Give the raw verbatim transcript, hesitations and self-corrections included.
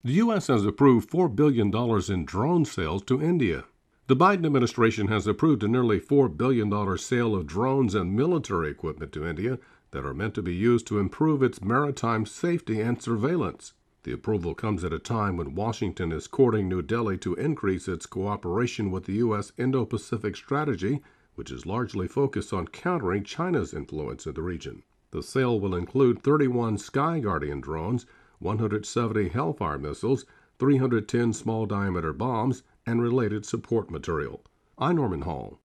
The U S has approved four billion dollars in drone sales to India. The Biden administration has approved a nearly four billion dollars sale of drones and military equipment to India that are meant to be used to improve its maritime safety and surveillance. The approval comes at a time when Washington is courting New Delhi to increase its cooperation with the U S Indo-Pacific strategy, which is largely focused on countering China's influence in the region. The sale will include thirty-one Sky Guardian drones, one hundred seventy Hellfire missiles, three hundred ten small-diameter bombs, and related support material. I'm Norman Hall.